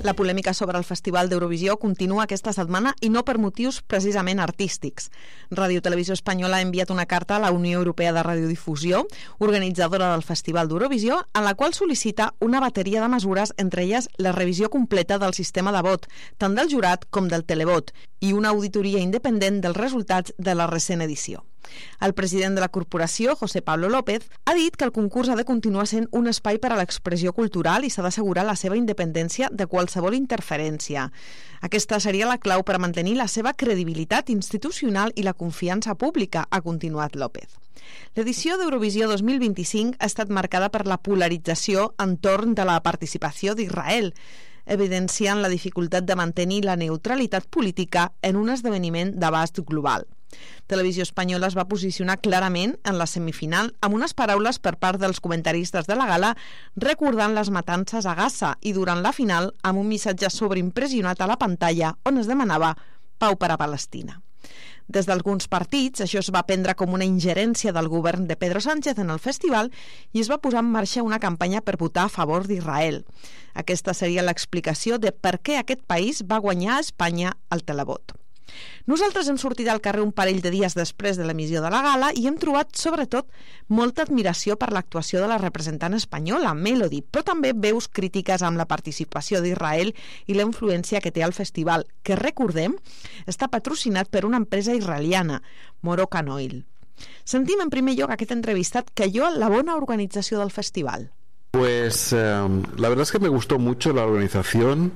La polèmica sobre el Festival d'Eurovisió continua aquesta setmana i no per motius precisament artístics. Ràdio Televisió Espanyola ha enviat una carta a la Unió Europea de Radiodifusió, organitzadora del Festival d'Eurovisió, en la qual sol·licita una bateria de mesures, entre elles la revisió completa del sistema de vot, tant del jurat com del televot, i una auditoria independent dels resultats de la recent edició. El president de la corporació, José Pablo López, ha dit que el concurs ha de continuar sent un espai per a l'expressió cultural i s'ha d'assegurar la seva independència de qualsevol interferència. Aquesta seria la clau per mantenir la seva credibilitat institucional i la confiança pública, ha continuat López. L'edició d'Eurovisió 2025 ha estat marcada per la polarització entorn de la participació d'Israel, evidenciant la dificultat de mantenir la neutralitat política en un esdeveniment d'abast global. Televisió Espanyola es va posicionar clarament en la semifinal amb unes paraules per part dels comentaristes de la gala recordant les matances a Gaza i durant la final amb un missatge sobreimpressionat a la pantalla on es demanava pau per a Palestina. Des d'alguns partits, això es va prendre com una ingerència del govern de Pedro Sánchez en el festival i es va posar en marxa una campanya per votar a favor d'Israel. Aquesta seria l'explicació de per què aquest país va guanyar a Espanya el televot. Nosaltres hem sortit al carrer un parell de dies després de l'emissió de la gala i hem trobat, sobretot, molta admiració per l'actuació de la representant espanyola, Melody, però també veus crítiques amb la participació d'Israel i la influència que té al festival, que, recordem, està patrocinat per una empresa israeliana, Moroccan Oil. Sentim en primer lloc aquest entrevistat que lloa la bona organització del festival. Pues la verdad es que me gustó mucho la organización,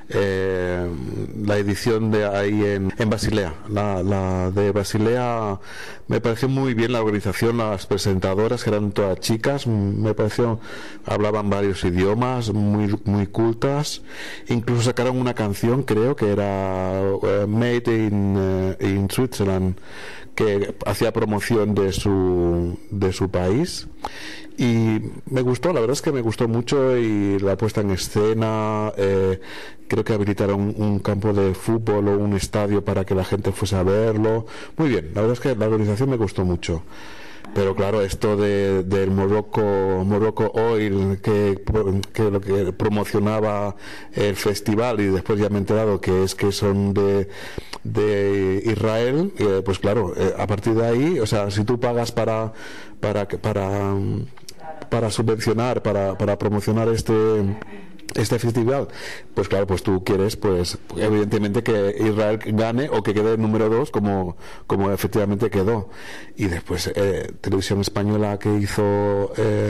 la edición de ahí en Basilea. La de Basilea me pareció muy bien la organización, las presentadoras que eran todas chicas, me pareció, hablaban varios idiomas, muy cultas, incluso sacaron una canción, creo que era Made in Switzerland, que hacía promoción de su país. Y me gustó, la verdad es que me gustó mucho, y la puesta en escena, creo que habilitaron un campo de fútbol o un estadio para que la gente fuese a verlo. Muy bien, la verdad es que la organización me gustó mucho. Pero claro, esto del Morocco Oil, que lo que promocionaba el festival, y después ya me he enterado que son de Israel, pues claro, a partir de ahí, o sea, si tú pagas para subvencionar, para promocionar este festival, pues claro, pues tú quieres, pues evidentemente que Israel gane o que quede número 2 como efectivamente quedó. Y después Televisión Española, que hizo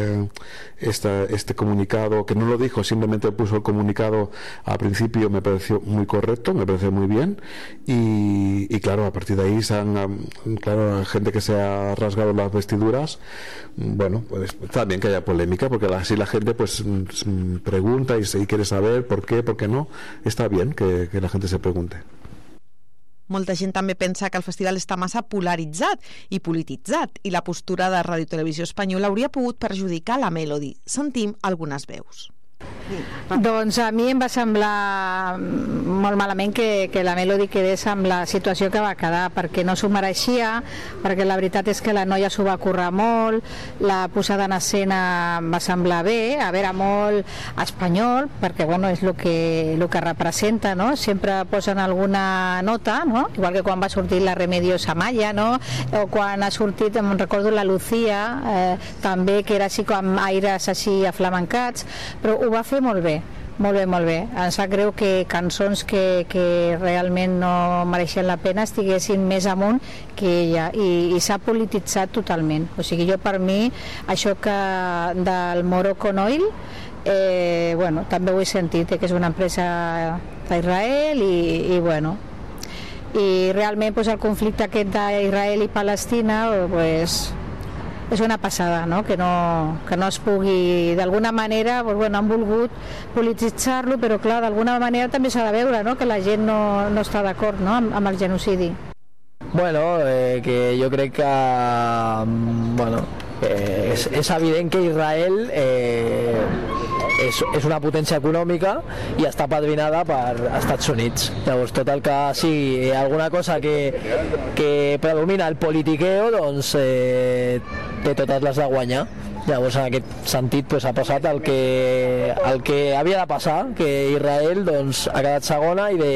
este comunicado, que no lo dijo, simplemente puso el comunicado al principio, me pareció muy correcto, me pareció muy bien, y claro, a partir de ahí claro, gente que se ha rasgado las vestiduras. Bueno, pues está bien que haya polémica, porque así la gente pues pregunta y quiere saber por qué no. Està bien que la gente se pregunte. Molta gent també pensa que el festival està massa polaritzat i polititzat i la postura de Ràdio Televisió Espanyola hauria pogut perjudicar la Melody. Sentim algunes veus. Doncs a mi em va semblar molt malament que la Melody quedés amb la situació que va quedar, perquè no s'ho mereixia, perquè la veritat és que la noia s'ho va currar molt, la posada en escena em va semblar bé, a veure, molt espanyol, perquè bueno, és el que representa, no? Sempre posen alguna nota, no? Igual que quan va sortir la Remedios Amaya, no? O quan ha sortit, em recordo la Lucía, també, que era així com aires així aflamencats, però ho va fer molt bé. Molt bé. Em sap greu que cançons que realment no mereixen la pena estiguessin més amunt que ella, i s'ha polititzat totalment. O sigui, jo, per mi, això que del Moroccan Oil, bueno, també ho he sentit, que és una empresa d'Israel, i bueno, i realment pues, el conflicte aquest d'Israel i Palestina, pues, és una passada, no? Que no es pugui, d'alguna manera, pues, bueno, han volgut polititzar-lo, però clar, d'alguna manera també s'ha de veure, no? Que la gent no està d'acord, no? amb el genocidi. Bueno, que jo crec que bueno, és evident que Israel és una potència econòmica i està padrinada per Estats Units. Llavors, tot el que sigui alguna cosa que predomina el politiqueo, doncs té totes les de guanyar. Llavors, en aquest sentit, ha passat el que havia de passar, que Israel ha quedat segona i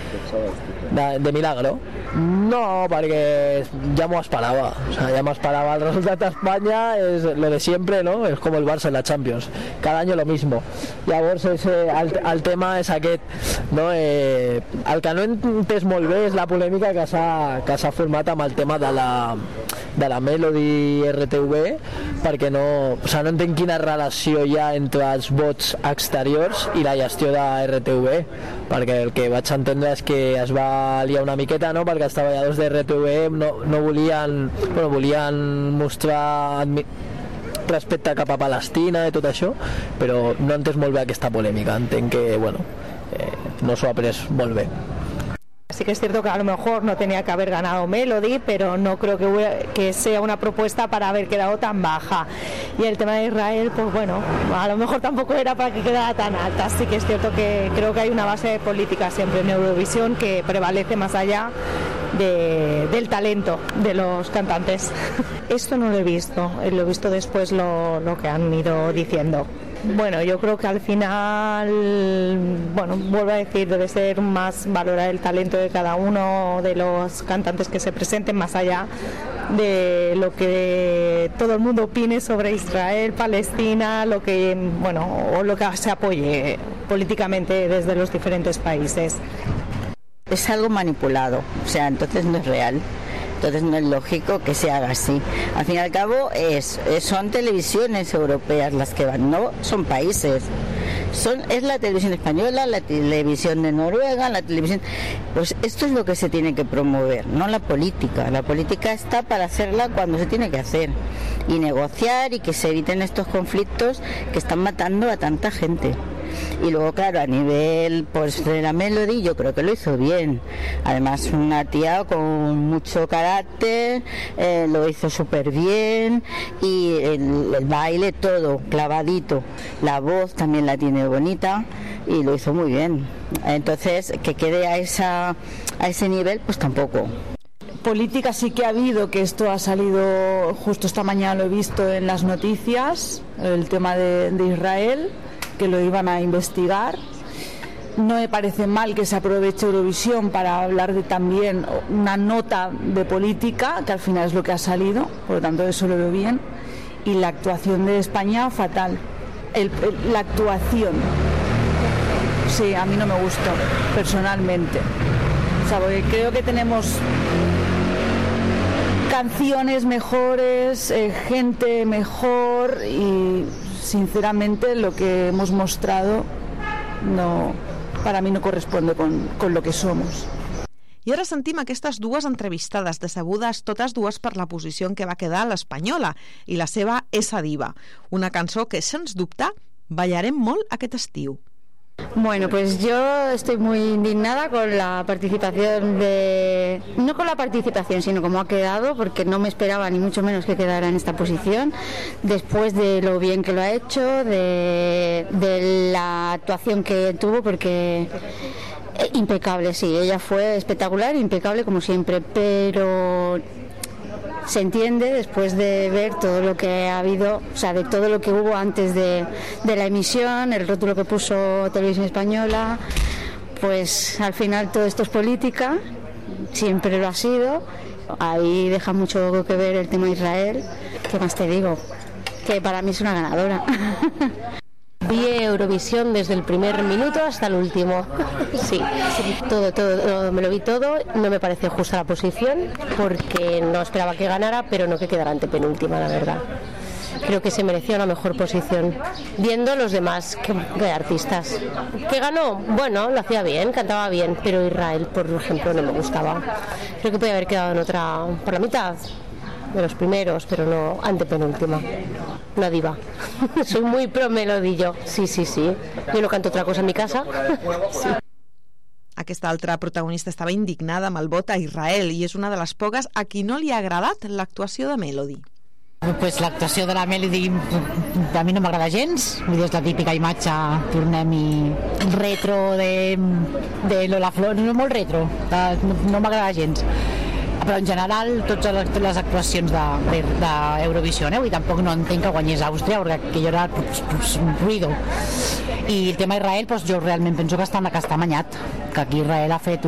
de milagro. No, perquè ja m'ho esperava. Ja m'esperava. El resultat d'Espanya és lo de siempre, ¿no? És com el Barça en la Champions. Cada any lo mismo. Llavors, el tema és aquest, no? El que no he entès molt bé és la polèmica que s'ha format amb el tema de la Melody RTV, perquè no entenc quina relació hi ha entre els vots exteriors i la gestió de RTV, perquè el que vaig entendre és que es va liar una miqueta, no? Perquè els treballadors de RTV no volien mostrar respecte cap a Palestina i tot això, però no he entès molt bé aquesta polèmica. Entenc que no s'ho ha pres molt bé. Sí que es cierto que a lo mejor no tenía que haber ganado Melody, pero no creo que sea una propuesta para haber quedado tan baja. Y el tema de Israel, pues bueno, a lo mejor tampoco era para que quedara tan alta. Sí que es cierto que creo que hay una base política siempre en Eurovisión que prevalece más allá del talento de los cantantes. Esto no lo he visto después lo que han ido diciendo. Bueno, yo creo que al final, vuelvo a decir, debe ser más valorar el talento de cada uno de los cantantes que se presenten, más allá de lo que todo el mundo opine sobre Israel, Palestina, lo que se apoye políticamente desde los diferentes países. Es algo manipulado, entonces no es real. Entonces no es lógico que se haga así. Al fin y al cabo son televisiones europeas las que van, no son países. Es la televisión española, la televisión de Noruega, la televisión... Pues esto es lo que se tiene que promover, no la política. La política está para hacerla cuando se tiene que hacer y negociar y que se eviten estos conflictos que están matando a tanta gente. Y luego, claro, a nivel de la Melody, yo creo que lo hizo bien. Además, una tía con mucho carácter, lo hizo súper bien, y el baile todo, clavadito. La voz también la tiene bonita y lo hizo muy bien. Entonces, que quede a ese nivel, pues tampoco. Política sí que ha habido, que esto ha salido justo esta mañana, lo he visto en las noticias, el tema de Israel, que lo iban a investigar. No me parece mal que se aproveche Eurovisión para hablar de también una nota de política, que al final es lo que ha salido, por lo tanto eso lo veo bien. Y la actuación de España, fatal. La actuación, sí, a mí no me gustó, personalmente. Porque creo que tenemos canciones mejores, gente mejor, y sinceramente lo que hemos mostrado para mí no corresponde con lo que somos. I ara sentim aquestes dues entrevistades, decebudes totes dues per la posició en què va quedar l'Espanyola i la seva Esa Diva, una cançó que, sens dubte, ballarem molt aquest estiu. Bueno, pues yo estoy muy indignada con la participación no con la participación, sino como ha quedado, porque no me esperaba ni mucho menos que quedara en esta posición, después de lo bien que lo ha hecho, de la actuación que tuvo, porque impecable, sí, ella fue espectacular, impecable como siempre, pero se entiende después de ver todo lo que ha habido, de todo lo que hubo antes de la emisión, el rótulo que puso Televisión Española, pues al final todo esto es política, siempre lo ha sido. Ahí deja mucho que ver el tema de Israel. ¿Qué más te digo? Que para mí es una ganadora. Vi Eurovisión desde el primer minuto hasta el último. Sí, todo, me lo vi todo. No me parece justa la posición, porque no esperaba que ganara, pero no que quedara antepenúltima, la verdad. Creo que se merecía una mejor posición, viendo los demás que artistas. ¿Qué ganó? Bueno, lo hacía bien, cantaba bien, pero Israel, por ejemplo, no me gustaba. Creo que podía haber quedado en otra, por la mitad de los primeros, pero no antepenúltima. Una diva. Soy muy pro Melody yo. Sí. Yo no canto otra cosa en mi casa. Sí. Aquesta altra protagonista estava indignada amb el vot a Israel i és una de les poques a qui no li ha agradat l'actuació de Melody. Pues l'actuació de la Melody a mi no m'agrada gens, és la típica imatge, tornem-hi retro de Lola Flor, no molt retro, no m'agrada gens. Però en general totes les actuacions d'Eurovisió, i tampoc no entenc que guanyés Àustria, perquè aquello era un ruido. I el tema Israel, jo realment penso que està amanyat, que aquí Israel ha fet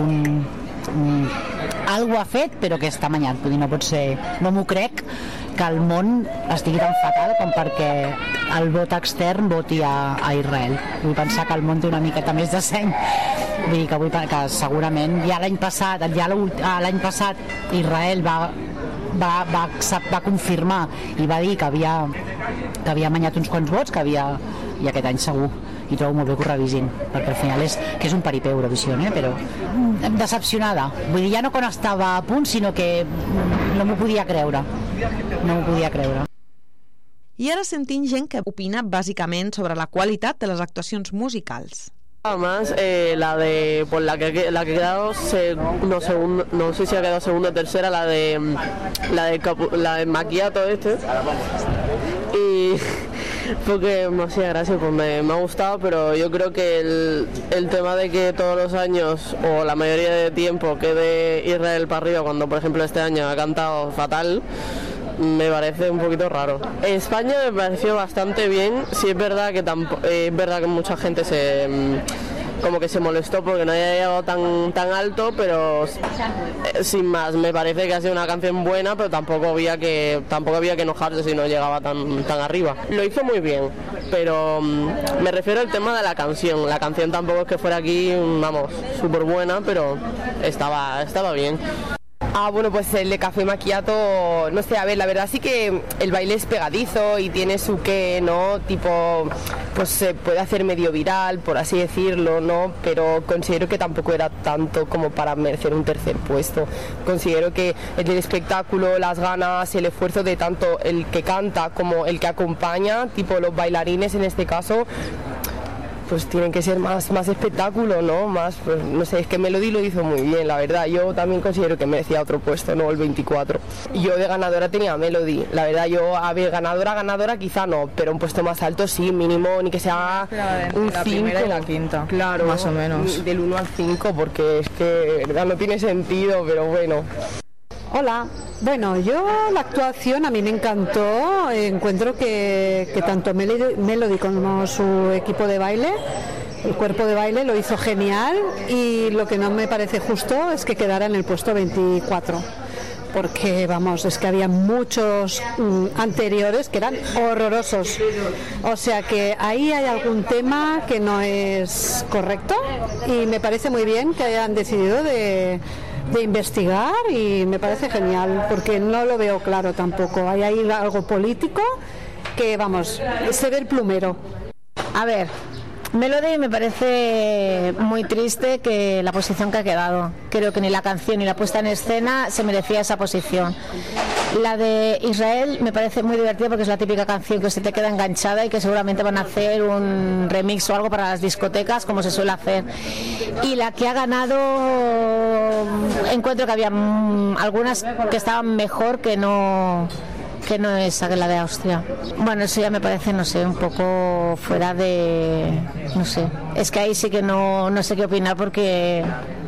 algo ha fet, però que està amanyat. Vull dir, no pot ser, no m'ho crec que el món estigui tan fatal com perquè el vot extern voti a Israel. Vull pensar que el món té una miqueta més de seny. Vull dir que segurament ja l'any passat Israel va confirmar i va dir que havia amanyat uns quants vots, i aquest any segur. I trobo molt bé que ho revisin, perquè al final és un paripé Eurovisió, però decepcionada. Vull dir, ja no quan estava a punt, sinó que no m'ho podia creure. I ara sentim gent que opina bàsicament sobre la qualitat de les actuacions musicals. Además, la que ha quedado, no sé si ha quedado segunda o tercera, la de Macchiato y porque me hacía gracia, pues me ha gustado, pero yo creo que el tema de que todos los años o la mayoría de tiempo quede Israel para arriba, cuando por ejemplo este año ha cantado fatal, me parece un poquito raro. España me pareció bastante bien. Sí es verdad que mucha gente como que se molestó porque no haya llegado tan alto, pero sin más, me parece que ha sido una canción buena, pero tampoco había que enojarse si no llegaba tan arriba. Lo hizo muy bien, pero me refiero al tema de la canción. La canción tampoco es que fuera aquí, vamos, súper buena, pero estaba bien. Bueno, pues el de Café Macchiato, no sé, a ver, la verdad sí que el baile es pegadizo y tiene su qué, ¿no? Tipo, pues se puede hacer medio viral, por así decirlo, ¿no? Pero considero que tampoco era tanto como para merecer un tercer puesto. Considero que el espectáculo, las ganas, el esfuerzo de tanto el que canta como el que acompaña, tipo los bailarines en este caso, pues tienen que ser más espectáculo, ¿no? Más, pues, no sé, es que Melody lo hizo muy bien, la verdad. Yo también considero que merecía otro puesto, no el 24. Yo de ganadora tenía a Melody, la verdad. Yo, a ver, ganadora quizá no, pero un puesto más alto sí, mínimo, ni que sea un 5. La primera y la quinta, claro, más o menos. Del 1 al 5, porque es que, de verdad, no tiene sentido, pero bueno. Hola, bueno, la actuación a mí me encantó, encuentro que tanto Melody como su equipo de baile, el cuerpo de baile lo hizo genial, y lo que no me parece justo es que quedara en el puesto 24, porque vamos, es que había muchos anteriores que eran horrorosos, o sea que ahí hay algún tema que no es correcto, y me parece muy bien que hayan decidido de investigar, y me parece genial porque no lo veo claro tampoco. Hay ahí algo político que, vamos, se ve el plumero. A ver, Melody me parece muy triste que la posición que ha quedado. Creo que ni la canción ni la puesta en escena se merecía esa posición. La de Israel me parece muy divertida porque es la típica canción que se te queda enganchada y que seguramente van a hacer un remix o algo para las discotecas, como se suele hacer. Y la que ha ganado, encuentro que había algunas que estaban mejor que no esa, que la de Austria. Bueno, eso ya me parece, no sé, un poco fuera de... no sé. Es que ahí sí que no sé qué opinar, porque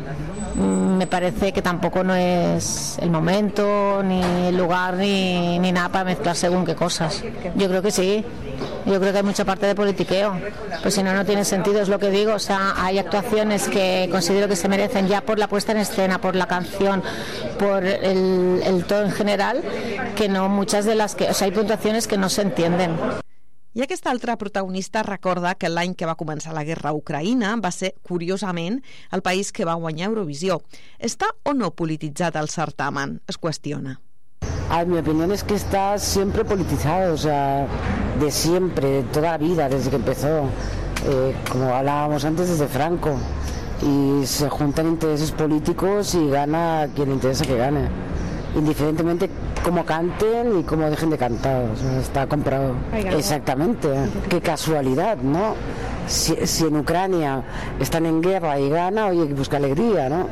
me parece que tampoco no es el momento, ni el lugar, ni nada para mezclar según qué cosas. Yo creo que sí. Yo creo que hay mucha parte de politiqueo, pues si no tiene sentido, es lo que digo. O sea, hay actuaciones que considero que se merecen ya por la puesta en escena, por la canción, por el todo en general, que no, muchas de las que, o sea, hay puntuaciones que no se entienden. I aquesta altra protagonista recorda que l'any que va començar la guerra a Ucraïna va ser, curiosament, el país que va guanyar Eurovisió. ¿Està o no polititzat el certamen? Es qüestiona. Mi opinión es que está siempre politizado, o sea, de siempre, de toda la vida, desde que empezó, como hablábamos antes, desde Franco, y se juntan intereses políticos y gana quien le interesa que gane, indiferentemente cómo canten y cómo dejen de cantar, o sea, está comprado. Exactamente, qué casualidad, ¿no? Si en Ucrania están en guerra y gana, oye, busca alegría, ¿no?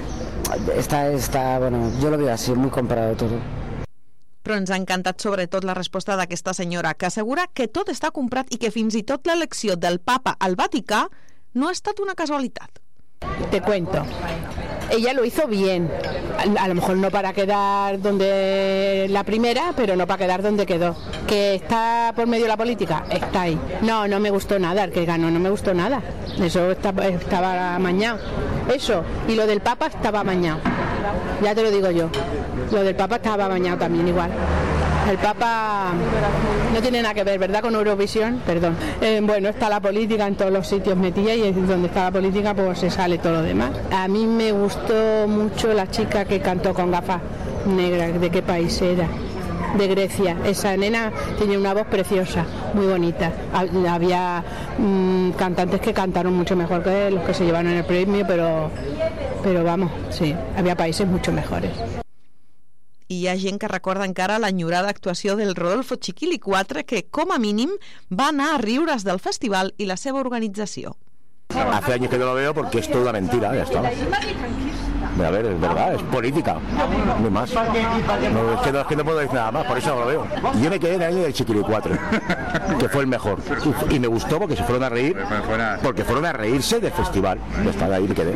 Está, bueno, jo lo veo así, muy comprado todo. Però ens ha encantat sobretot la resposta d'aquesta senyora, que assegura que tot està comprat i que fins i tot l'elecció del papa al Vaticà no ha estat una casualitat. Te cuento. ella lo hizo bien, a lo mejor no para quedar donde la primera, pero no para quedar donde quedó. ¿Que está por medio de la política? Está ahí. No me gustó nada, el que ganó no me gustó nada, eso estaba amañado, eso, y lo del Papa estaba amañado, ya te lo digo yo, lo del Papa estaba amañado también igual. El Papa no tiene nada que ver, ¿verdad?, con Eurovisión, perdón. Bueno, está la política en todos los sitios metida y donde está la política pues se sale todo lo demás. A mí me gustó mucho la chica que cantó con gafas negras. ¿De qué país era? De Grecia. Esa nena tenía una voz preciosa, muy bonita. Había cantantes que cantaron mucho mejor que los que se llevaron el premio, pero vamos, sí, había países mucho mejores. I hi ha gent que recorda encara l'enyorada actuació del Rodolfo Chiquili 4, que, com a mínim, va anar a riure's del festival i la seva organització. Hace años que no lo veo porque es toda una mentira, ya está. A ver, es verdad, es política, no más. No, es que no puedo decir nada más, por eso no lo veo. Yo me quedé en el año del Chiquili 4, que fue el mejor. Y me gustó porque se fueron a reír, porque fueron a reírse del festival. Ya está, ahí me quedé.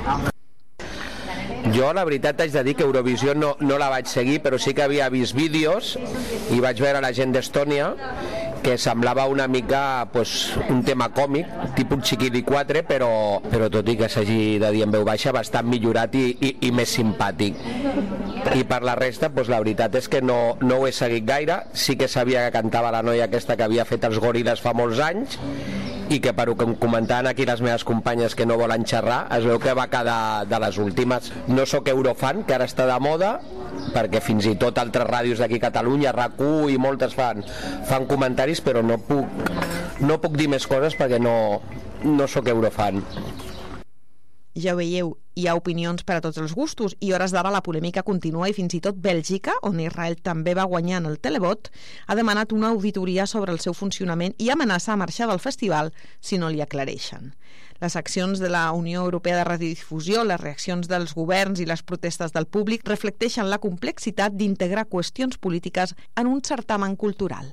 Jo, la veritat, haig de dir que Eurovisió no la vaig seguir, però sí que havia vist vídeos i vaig veure la gent d'Estònia que semblava una mica un tema còmic, tipus Chiquili 4, però tot i que s'hagi de dir en veu baixa, bastant millorat i més simpàtic. I per la resta, la veritat és que no ho he seguit gaire. Sí que sabia que cantava la noia aquesta que havia fet els Goril·les fa molts anys i que, per ho que em comentaven aquí les meves companyes que no volen xerrar, es veu que va quedar de les últimes. No sóc eurofan, que ara està de moda, perquè fins i tot altres ràdios d'aquí a Catalunya, RAC1 i moltes fan comentaris, però no puc dir més coses perquè no sóc eurofan. Ja ho veieu, hi ha opinions per a tots els gustos i hores d'ara la polèmica continua i fins i tot Bèlgica, on Israel també va guanyar en el televot, ha demanat una auditoria sobre el seu funcionament i amenaça a marxar del festival si no li aclareixen. Les accions de la Unió Europea de Radiodifusió, les reaccions dels governs i les protestes del públic reflecteixen la complexitat d'integrar qüestions polítiques en un certamen cultural.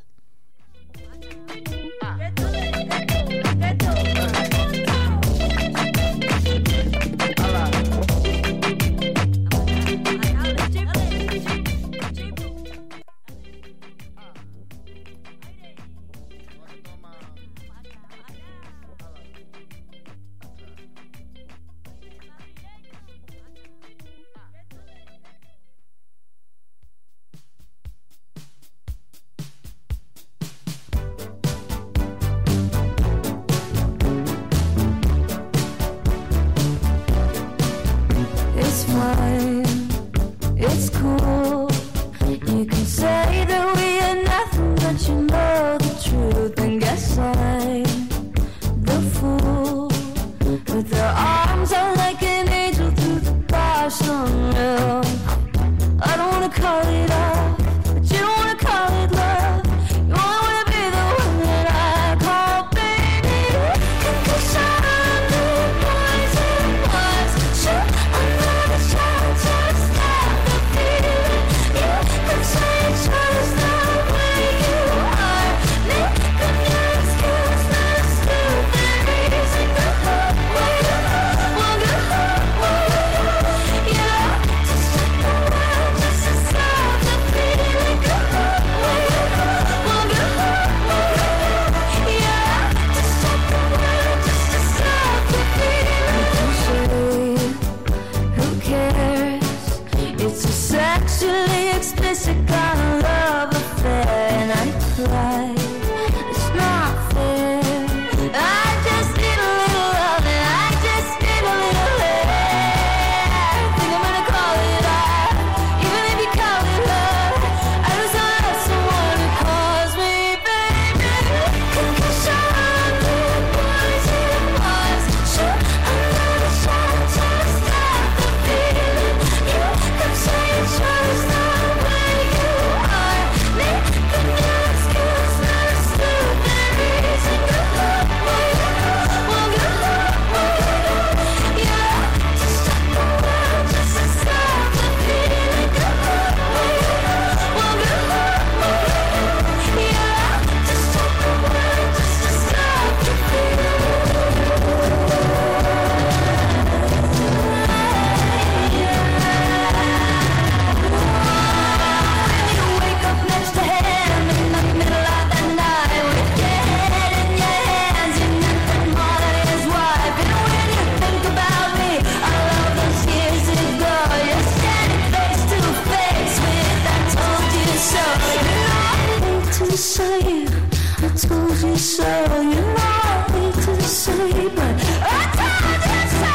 told you so. You know I hate to say, but I told you so.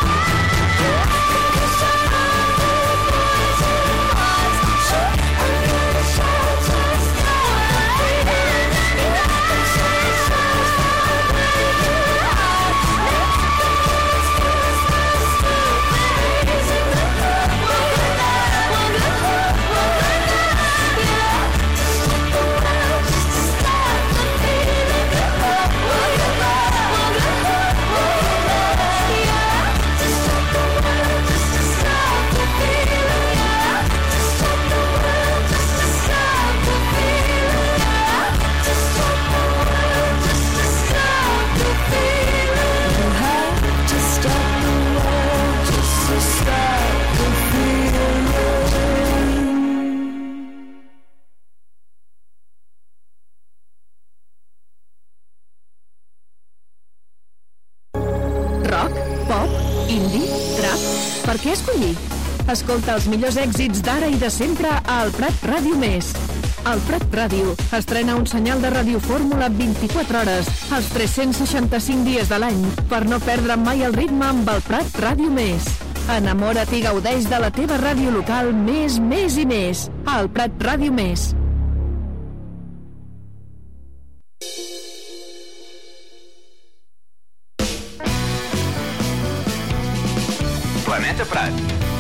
Per què escollir? Escolta els millors èxits d'ara i de sempre al Prat Ràdio Més. El Prat Ràdio estrena un senyal de radiofórmula 24 hores, els 365 dies de l'any, per no perdre mai el ritme amb el Prat Ràdio Més. Enamora't i gaudeix de la teva ràdio local més i més. El Prat Ràdio Més. Planeta Prat.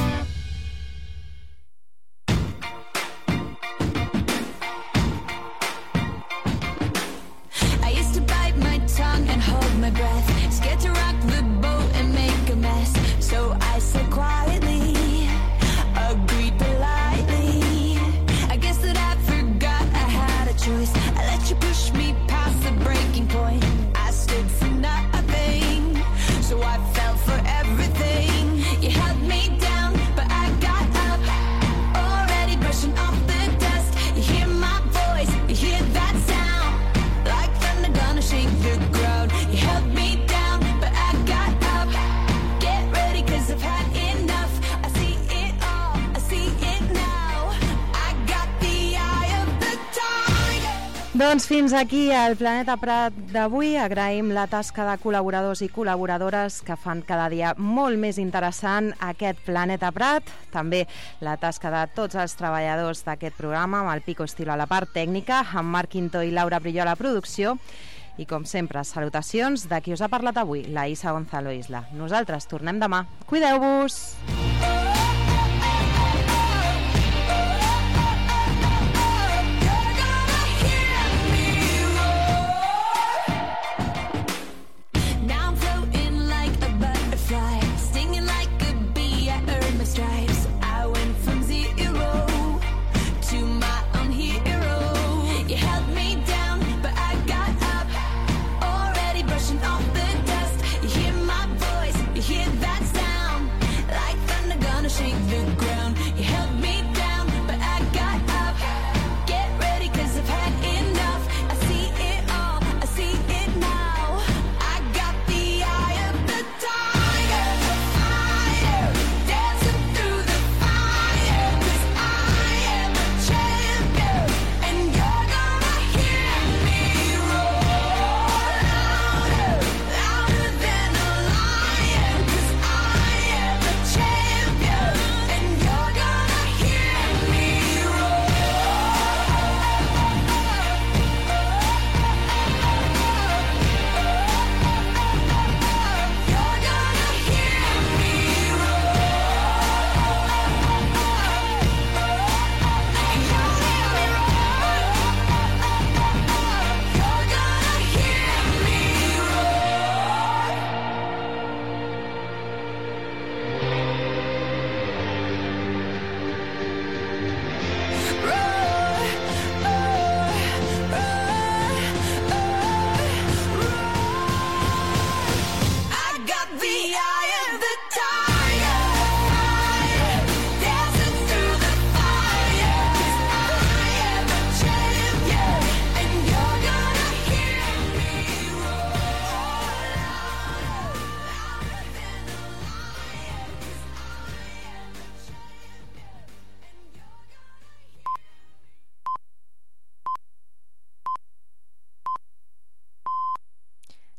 I used to bite my tongue and hold my breath, scared to rock the boat and make a mess. So I said quietly, agreed politely. I guess that I forgot I had a choice. I let you push me past the breaking point. I stood for nothing, so I fell for everything. You held me down, but I got up, already brushing off the dust. You hear my voice, you hear that sound, like thunder gonna shake the ground. You held me down, but I got up. Get ready, 'cause I've had enough. I see it all, I see it now. I got the eye of the tiger. Doncs fins aquí el Planeta Prat d'avui. Agraïm la tasca de col·laboradors i col·laboradores que fan cada dia molt més interessant aquest Planeta Prat. També la tasca de tots els treballadors d'aquest programa, amb el Pico Estilo a la part tècnica, amb Marc Quintó i Laura Brilló a la producció. I com sempre, salutacions de qui us ha parlat avui, la Isa Gonzalo Isla. Nosaltres tornem demà. Cuideu-vos! Now I'm floating like a butterfly, stinging like a bee. I earned my stripes. I went from zero to my own hero. You held me down, but I got up, already brushing off the dust. You hear my voice, you hear that sound, like the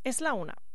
És la 1.